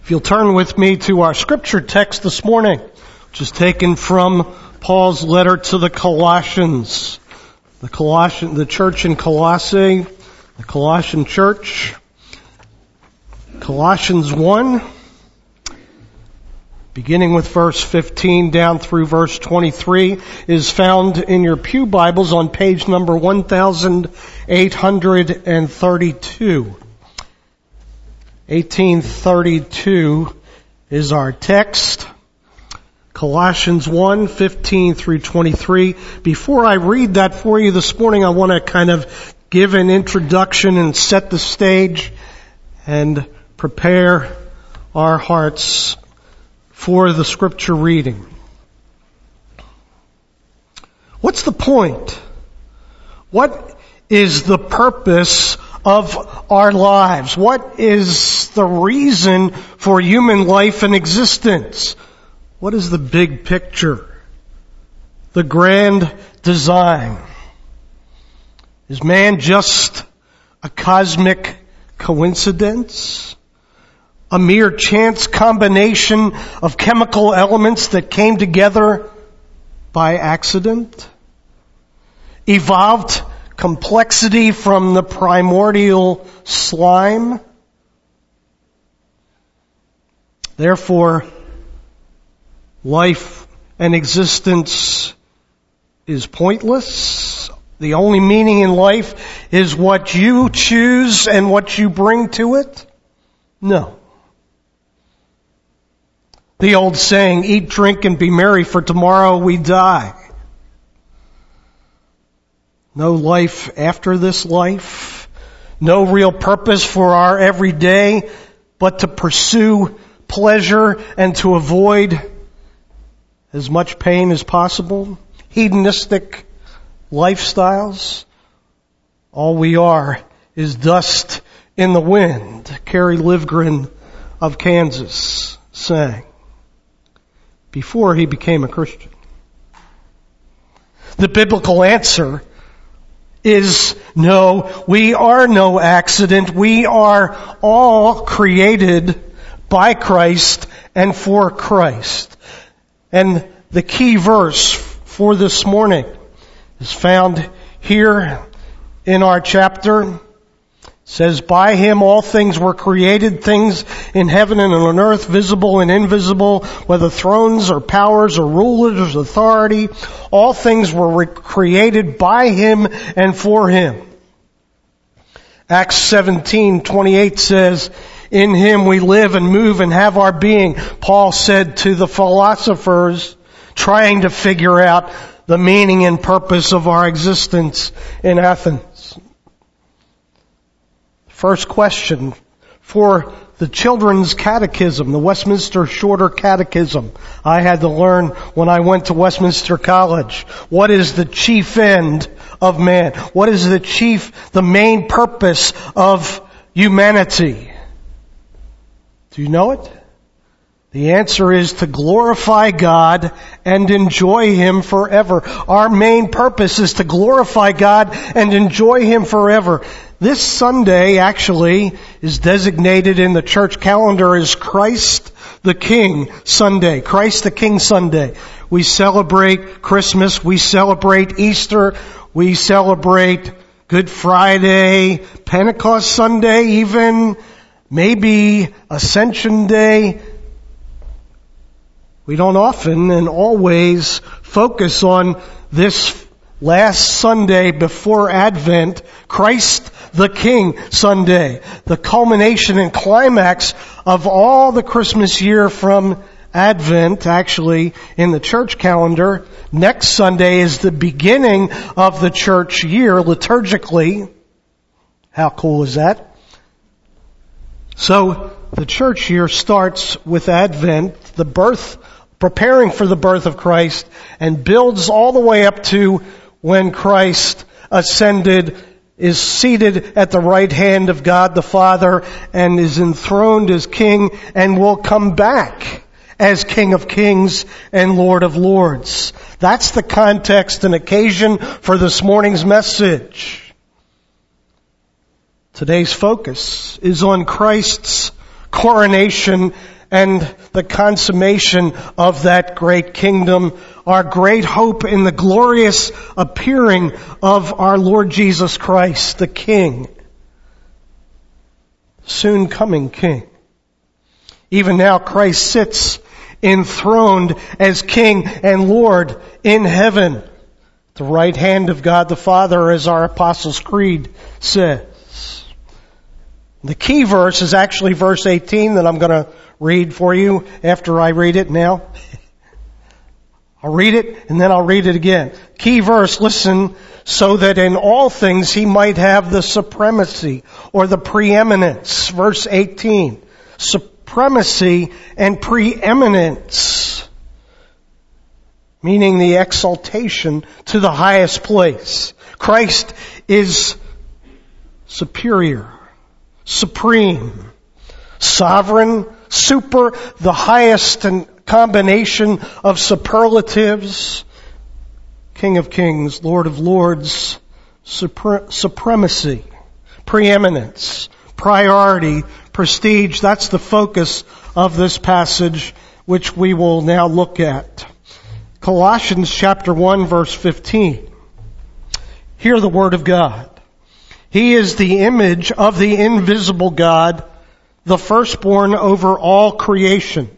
If you'll turn with me to our scripture text this morning, which is taken from Paul's letter to the Colossians. The church in Colossae, the Colossian church. Colossians 1, beginning with verse 15 down through verse 23, is found in your pew Bibles on page number 1832. 1832 is our text. Colossians 1, 15 through 23. Before I read that for you this morning, I want to kind of give an introduction and set the stage and prepare our hearts for the scripture reading. What's the point? What is the purpose of our lives? What is the reason for human life and existence? What is the big picture? The grand design? Is man just a cosmic coincidence? A mere chance combination of chemical elements that came together by accident? Evolved complexity from the primordial slime? Therefore, life and existence is pointless. The only meaning in life is what you choose and what you bring to it? No. The old saying, eat, drink, and be merry, for tomorrow we die. No life after this life. No real purpose for our everyday, but to pursue pleasure and to avoid as much pain as possible. Hedonistic lifestyles. All we are is dust in the wind. Kerry Livgren of Kansas sang before he became a Christian. The biblical answer is no, we are no accident. We are all created by Christ and for Christ. And the key verse for this morning is found here in our chapter. It says, by Him all things were created, things in heaven and on earth, visible and invisible, whether thrones or powers or rulers or authority. All things were created by Him and for Him. Acts 17:28 says, in Him we live and move and have our being. Paul said to the philosophers trying to figure out the meaning and purpose of our existence in Athens. First question for the Children's Catechism, the Westminster Shorter Catechism. I had to learn when I went to Westminster College. What is the chief end of man? What is the main purpose of humanity? Do you know it? The answer is to glorify God and enjoy Him forever. Our main purpose is to glorify God and enjoy Him forever. This Sunday actually is designated in the church calendar as Christ the King Sunday. Christ the King Sunday. We celebrate Christmas. We celebrate Easter. We celebrate Good Friday, Pentecost Sunday even, maybe Ascension Day. We don't often and always focus on this last Sunday before Advent, Christ the King Sunday, the culmination and climax of all the Christmas year from Advent, actually, in the church calendar. Next Sunday is the beginning of the church year liturgically. How cool is that? So, the church year starts with Advent, the birth, preparing for the birth of Christ, and builds all the way up to when Christ ascended, is seated at the right hand of God the Father, and is enthroned as King, and will come back as King of Kings and Lord of Lords. That's the context and occasion for this morning's message. Today's focus is on Christ's coronation and the consummation of that great kingdom, our great hope in the glorious appearing of our Lord Jesus Christ, the King, soon coming King. Even now Christ sits enthroned as King and Lord in heaven, at the right hand of God the Father, as our Apostles' Creed says. The key verse is actually verse 18 that I'm going to read for you after I read it now. I'll read it and then I'll read it again. Key verse, listen, so that in all things he might have the supremacy or the preeminence. Verse 18. Supremacy and preeminence, meaning the exaltation to the highest place. Christ is superior, supreme, sovereign, super, the highest combination of superlatives, King of kings, Lord of lords, supremacy, preeminence, priority, prestige. That's the focus of this passage, which we will now look at. Colossians chapter 1 verse 15. Hear the word of God. He is the image of the invisible God, the firstborn over all creation.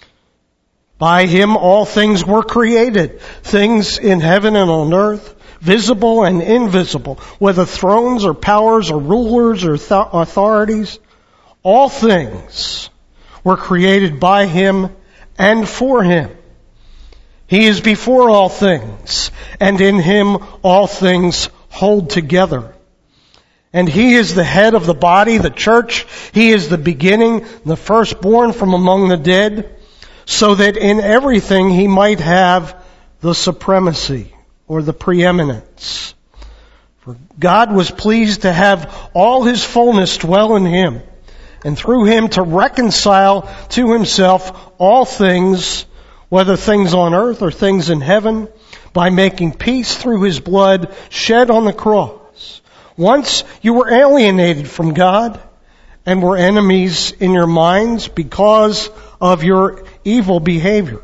By him all things were created, things in heaven and on earth, visible and invisible, whether thrones or powers or rulers or authorities. All things were created by him and for him. He is before all things, and in him all things hold together. And he is the head of the body, the church. He is the beginning, the firstborn from among the dead, so that in everything he might have the supremacy or the preeminence. For God was pleased to have all his fullness dwell in him, and through him to reconcile to himself all things, whether things on earth or things in heaven, by making peace through his blood shed on the cross. Once you were alienated from God and were enemies in your minds because of your evil behavior.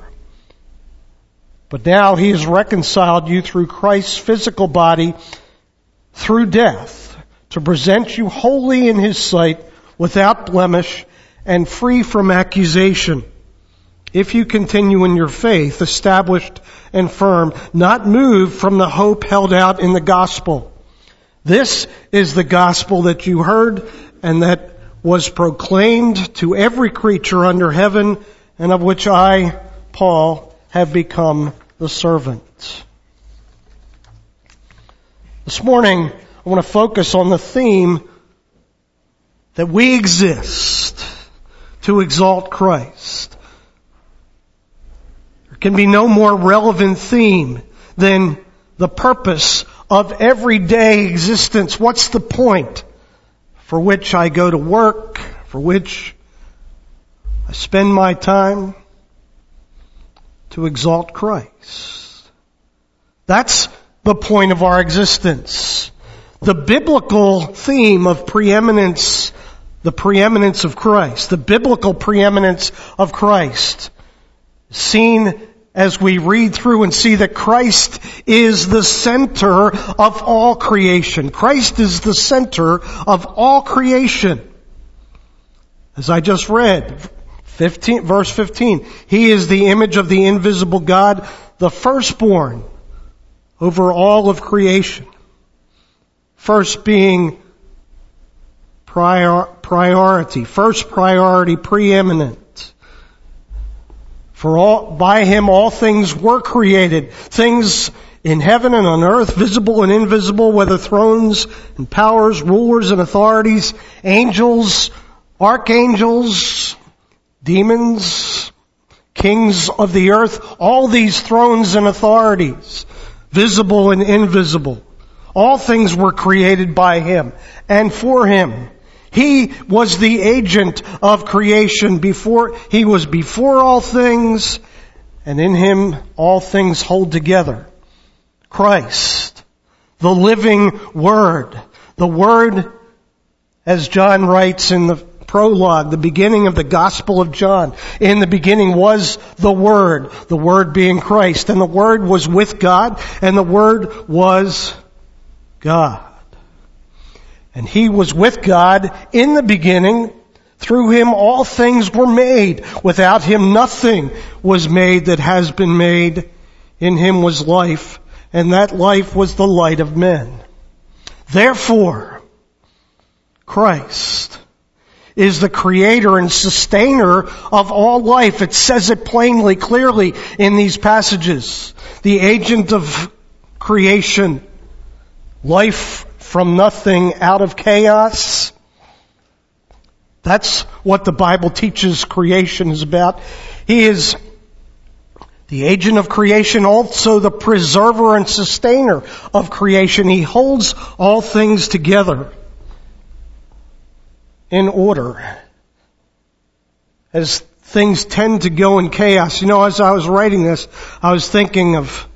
But now he has reconciled you through Christ's physical body through death to present you holy in his sight, without blemish and free from accusation. If you continue in your faith, established and firm, not moved from the hope held out in the gospel. This is the gospel that you heard and that was proclaimed to every creature under heaven, and of which I, Paul, have become the servant. This morning, I want to focus on the theme that we exist to exalt Christ. There can be no more relevant theme than the purpose of everyday existence. What's the point for which I go to work, for which I spend my time? To exalt Christ. That's the point of our existence. The biblical theme of preeminence, the preeminence of Christ, the biblical preeminence of Christ, seen as we read through and see that Christ is the center of all creation. Christ is the center of all creation. As I just read, verse 15, he is the image of the invisible God, the firstborn over all of creation. First being priority, first priority, preeminent. By him all things were created, things in heaven and on earth, visible and invisible, whether thrones and powers, rulers and authorities, angels, archangels, demons, kings of the earth, all these thrones and authorities, visible and invisible. All things were created by him and for him. He was the agent of creation he was before all things, and in him all things hold together. Christ, the living Word. The Word, as John writes in the prologue, the beginning of the Gospel of John. In the beginning was the Word being Christ, and the Word was with God, and the Word was God. And He was with God in the beginning. Through Him all things were made. Without Him nothing was made that has been made. In Him was life, and that life was the light of men. Therefore, Christ is the creator and sustainer of all life. It says it plainly, clearly in these passages. The agent of creation, life from nothing out of chaos. That's what the Bible teaches creation is about. He is the agent of creation, also the preserver and sustainer of creation. He holds all things together in order. As things tend to go in chaos. You know, as I was writing this, I was thinking of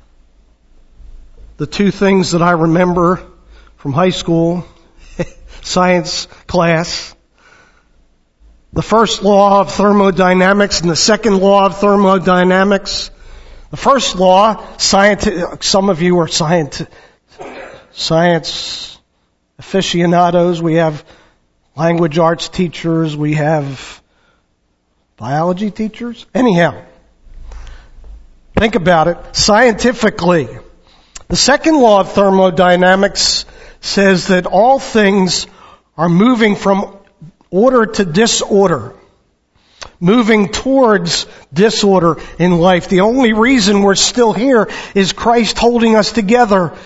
the two things that I remember from high school science class. The first law of thermodynamics and the second law of thermodynamics. The first law, some of you are science aficionados. We have language arts teachers. We have biology teachers. Anyhow, think about it scientifically. The second law of thermodynamics says that all things are moving from order to disorder, moving towards disorder in life. The only reason we're still here is Christ holding us together,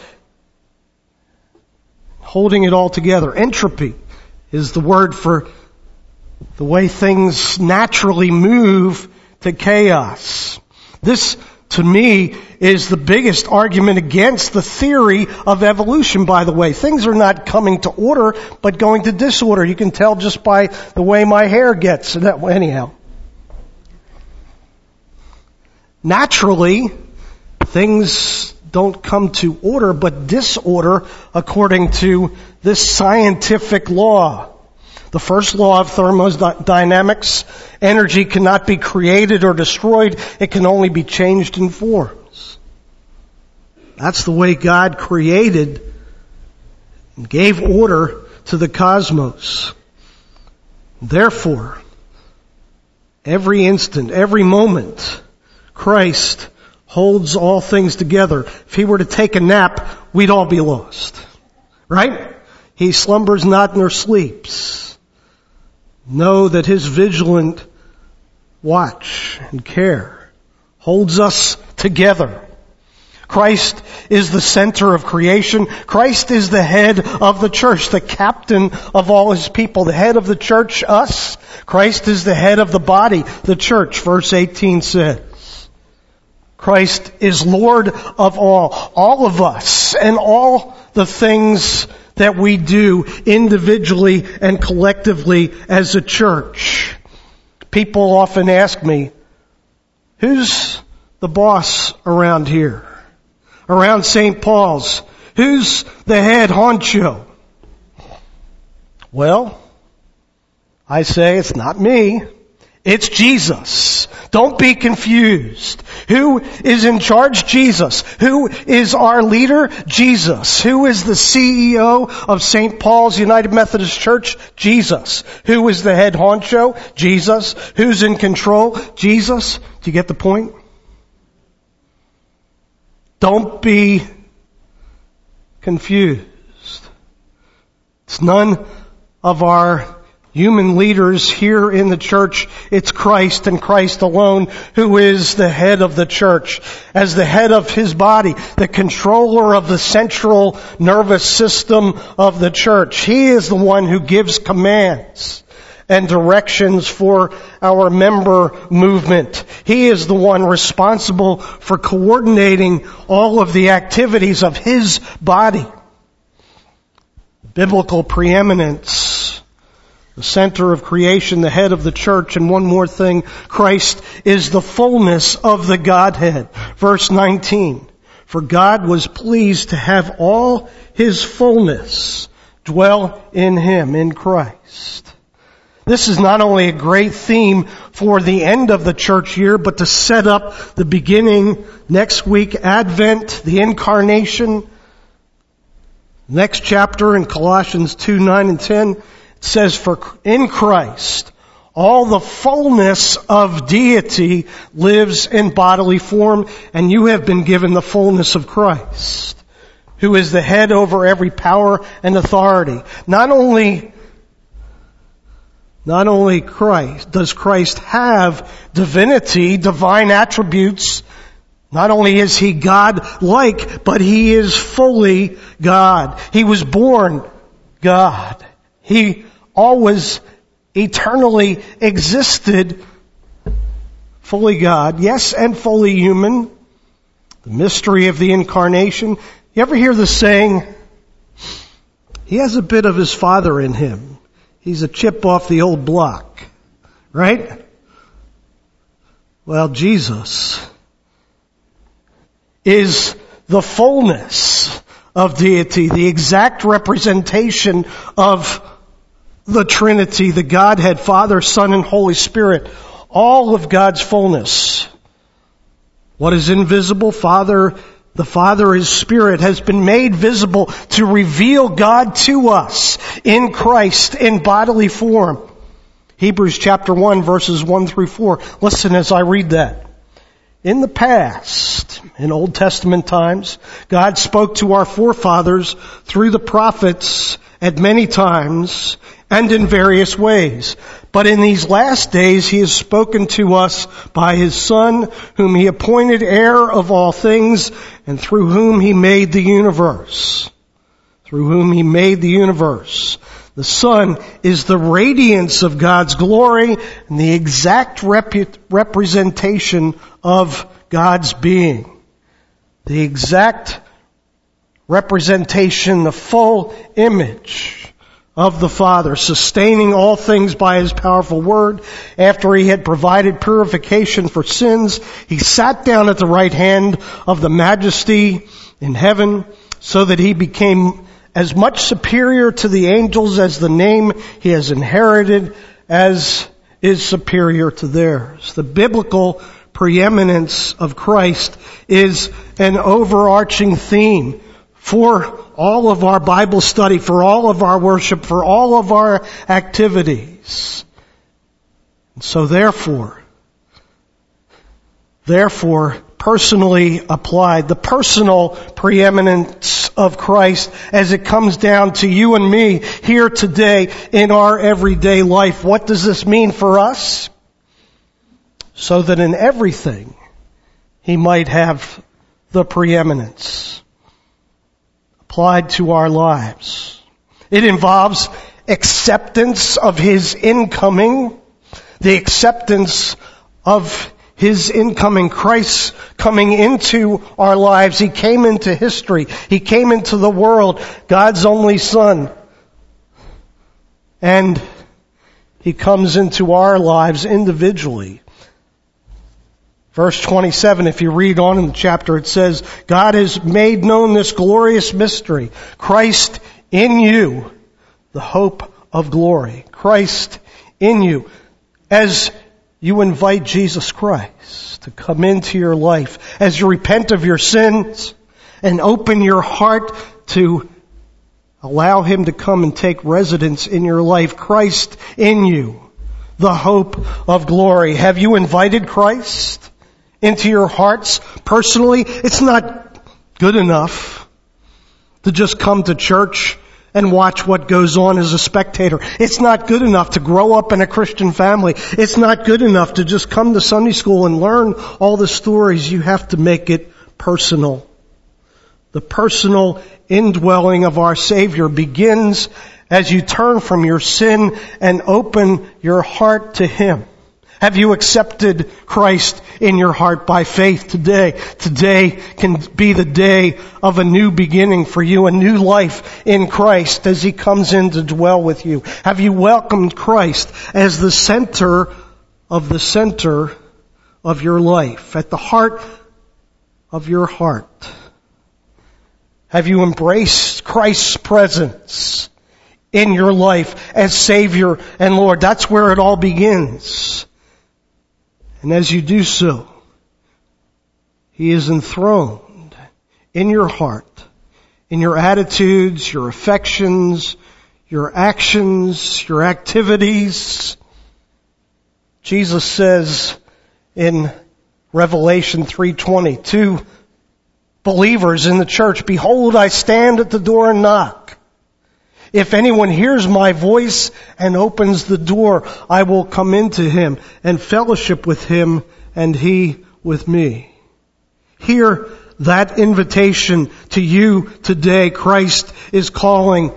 holding it all together. Entropy is the word for the way things naturally move to chaos. This, to me, is the biggest argument against the theory of evolution, by the way. Things are not coming to order, but going to disorder. You can tell just by the way my hair gets. Anyhow. Naturally, things don't come to order, but disorder according to this scientific law. The first law of thermodynamics, energy cannot be created or destroyed. It can only be changed in forms. That's the way God created and gave order to the cosmos. Therefore, every instant, every moment, Christ holds all things together. If He were to take a nap, we'd all be lost. Right? He slumbers not nor sleeps. Know that His vigilant watch and care holds us together. Christ is the center of creation. Christ is the head of the church, the captain of all His people. The head of the church, us. Christ is the head of the body, the church. Verse 18 says, Christ is Lord of all of us, and all the things that we do individually and collectively as a church. People often ask me, who's the boss around here? Around St. Paul's? Who's the head honcho? Well, I say it's not me. It's Jesus. Don't be confused. Who is in charge? Jesus. Who is our leader? Jesus. Who is the CEO of St. Paul's United Methodist Church? Jesus. Who is the head honcho? Jesus. Who's in control? Jesus. Do you get the point? Don't be confused. It's none of our human leaders here in the church. It's Christ and Christ alone who is the head of the church. As the head of His body, the controller of the central nervous system of the church. He is the one who gives commands and directions for our member movement. He is the one responsible for coordinating all of the activities of His body. Biblical preeminence, the center of creation, the head of the church, and one more thing, Christ is the fullness of the Godhead. Verse 19, for God was pleased to have all His fullness dwell in Him, in Christ. This is not only a great theme for the end of the church year, but to set up the beginning next week, Advent, the Incarnation. Next chapter in Colossians 2, 9 and 10, it says, "For in Christ, all the fullness of deity lives in bodily form, and you have been given the fullness of Christ, who is the head over every power and authority." Not only does Christ have divinity, divine attributes. Not only is he God-like, but he is fully God. He was born God. He always eternally existed, fully God, yes, and fully human. The mystery of the Incarnation. You ever hear the saying, he has a bit of his father in him. He's a chip off the old block, right? Well, Jesus is the fullness of deity, the exact representation of the Trinity, the Godhead, Father, Son, and Holy Spirit. All of God's fullness. What is invisible? The Father is Spirit, has been made visible to reveal God to us in Christ in bodily form. Hebrews chapter 1 verses 1 through 4. Listen as I read that. In the past, in Old Testament times, God spoke to our forefathers through the prophets at many times and in various ways. But in these last days he has spoken to us by his Son, whom he appointed heir of all things, and through whom he made the universe. Through whom he made the universe. The Son is the radiance of God's glory and the exact representation of God's being. The exact representation, the full image of the Father, sustaining all things by his powerful word. After he had provided purification for sins, he sat down at the right hand of the Majesty in heaven, so that he became as much superior to the angels as the name he has inherited as is superior to theirs. The biblical preeminence of Christ is an overarching theme for all of our Bible study, for all of our worship, for all of our activities. And so therefore, personally applied, the personal preeminence of Christ as it comes down to you and me here today in our everyday life. What does this mean for us? So that in everything he might have the preeminence applied to our lives. It involves acceptance of his incoming, the acceptance of his incoming, Christ coming into our lives. He came into history. He came into the world, God's only Son. And he comes into our lives individually. Verse 27, if you read on in the chapter, it says, God has made known this glorious mystery. Christ in you, the hope of glory. Christ in you. As you invite Jesus Christ to come into your life, as you repent of your sins and open your heart to allow him to come and take residence in your life, Christ in you, the hope of glory. Have you invited Christ into your hearts personally? It's not good enough to just come to church and watch what goes on as a spectator. It's not good enough to grow up in a Christian family. It's not good enough to just come to Sunday school and learn all the stories. You have to make it personal. The personal indwelling of our Savior begins as you turn from your sin and open your heart to him. Have you accepted Christ in your heart by faith today? Today can be the day of a new beginning for you, a new life in Christ as he comes in to dwell with you. Have you welcomed Christ as the center of your life, at the heart of your heart? Have you embraced Christ's presence in your life as Savior and Lord. That's where it all begins. And as you do so, He is enthroned in your heart, in your attitudes, your affections, your actions, your activities. Jesus says in Revelation 3:20 to believers in the church, "Behold, I stand at the door and knock. If anyone hears my voice and opens the door, I will come into him and fellowship with him and he with me." Hear that invitation to you today. Christ is calling.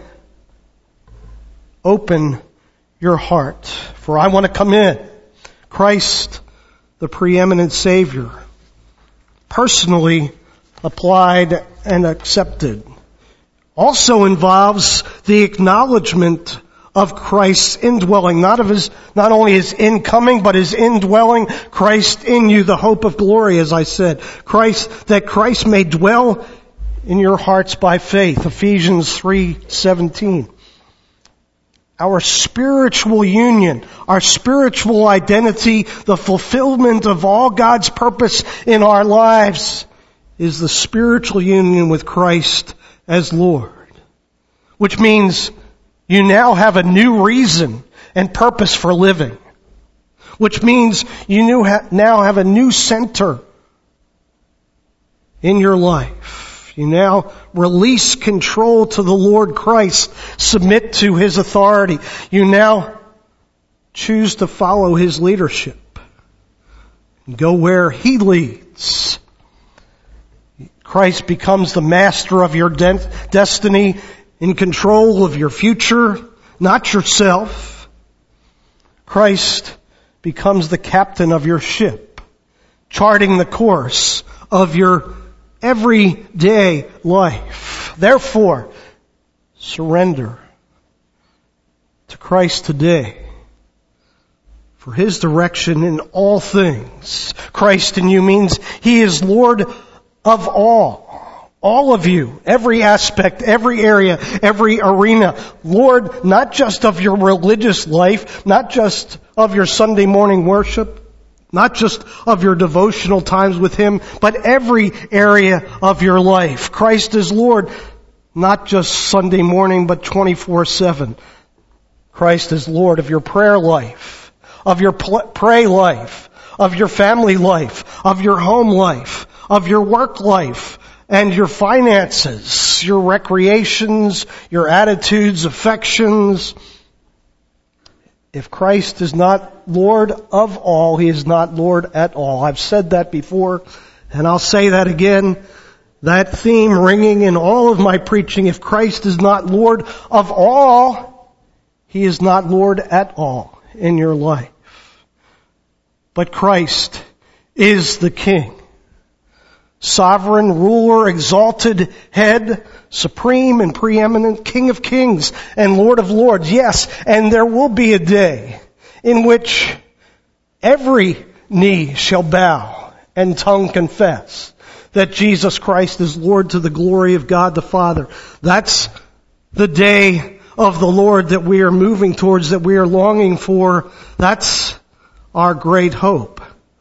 Open your heart, for I want to come in. Christ, the preeminent Savior, personally applied and accepted, also involves the acknowledgement of Christ's indwelling, not only His incoming, but His indwelling. Christ in you, the hope of glory, as I said. That Christ may dwell in your hearts by faith. Ephesians 3:17. Our spiritual union, our spiritual identity, the fulfillment of all God's purpose in our lives is the spiritual union with Christ as Lord. Which means you now have a new reason and purpose for living. Which means you now have a new center in your life. You now release control to the Lord Christ. Submit to His authority. You now choose to follow His leadership. And go where He leads. Christ becomes the master of your destiny, in control of your future, not yourself. Christ becomes the captain of your ship, charting the course of your everyday life. Therefore, surrender to Christ today for His direction in all things. Christ in you means He is Lord of all of you, every aspect, every area, every arena. Lord, not just of your religious life, not just of your Sunday morning worship, not just of your devotional times with Him, but every area of your life. Christ is Lord, not just Sunday morning, but 24/7. Christ is Lord of your prayer life, of your pray life, of your family life, of your home life, of your work life, and your finances, your recreations, your attitudes, affections. If Christ is not Lord of all, He is not Lord at all. I've said that before, and I'll say that again. That theme ringing in all of my preaching. If Christ is not Lord of all, He is not Lord at all in your life. But Christ is the King. Sovereign, ruler, exalted head, supreme and preeminent, King of kings and Lord of lords. Yes, and there will be a day in which every knee shall bow and tongue confess that Jesus Christ is Lord to the glory of God the Father. That's the day of the Lord that we are moving towards, that we are longing for. That's our great hope.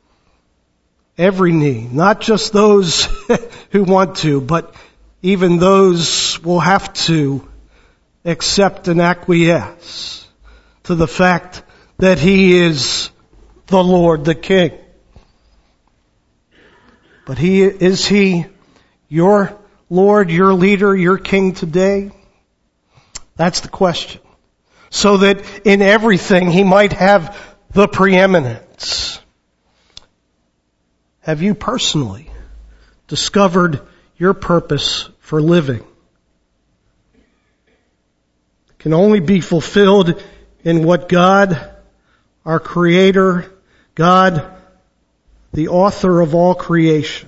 Every knee, not just those who want to, but even those will have to accept and acquiesce to the fact that He is the Lord, the King. But is He your Lord, your leader, your King today? That's the question. So that in everything He might have the preeminence. Have you personally discovered your purpose for living? It can only be fulfilled in what God, our Creator, God, the author of all creation,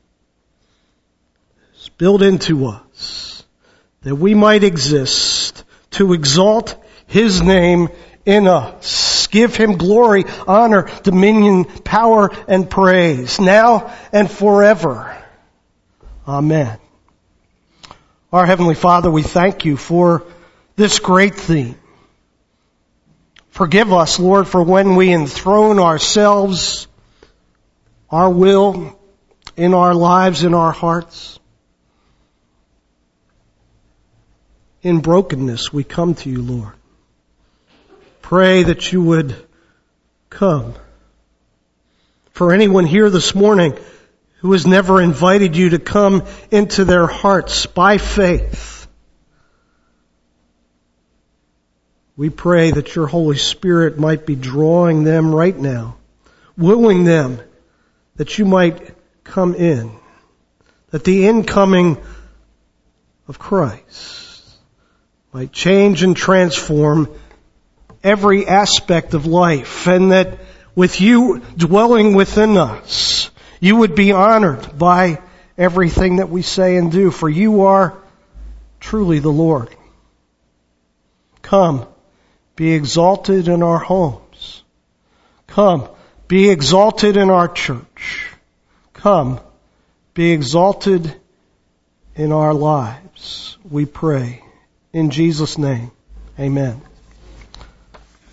has built into us, that we might exist to exalt His name in us. Give Him glory, honor, dominion, power, and praise, now and forever. Amen. Our Heavenly Father, we thank You for this great theme. Forgive us, Lord, for when we enthrone ourselves, our will, in our lives, in our hearts. In brokenness, we come to you, Lord. Pray that you would come. For anyone here this morning who has never invited you to come into their hearts by faith, we pray that your Holy Spirit might be drawing them right now, wooing them that you might come in, that the incoming of Christ might change and transform every aspect of life, and that with you dwelling within us, you would be honored by everything that we say and do, for you are truly the Lord. Come, be exalted in our homes. Come, be exalted in our church. Come, be exalted in our lives. We pray in Jesus' name. Amen.